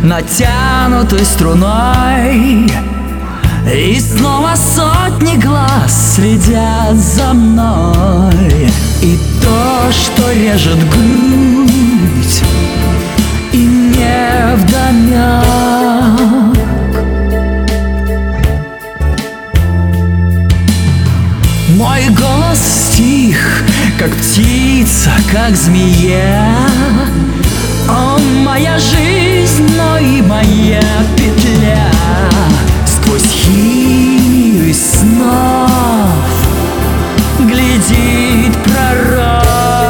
натянутой струной, и снова сотни глаз следят за мной. И то, что режет грудь, и невдомёк. Мой голос стих, как птица, как змея. О, моя жизнь, но и моя петля. Сквозь химию из снов глядит пророк.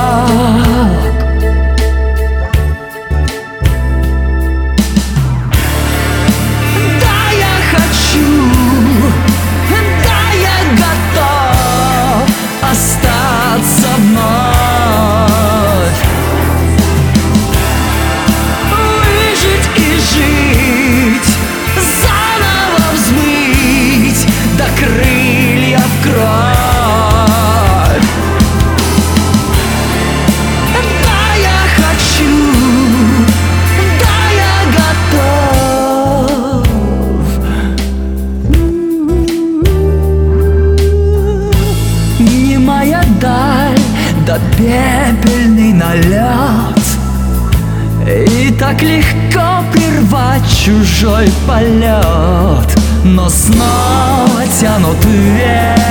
Да, я хочу, да, я готов остаться вновь, выжить и жить, заново взмыть до крыльев кровь. Да, я хочу, да, я готов. Не моя даль, да пепельный налет, и так легко прервать чужой полет, но снова тянут вверх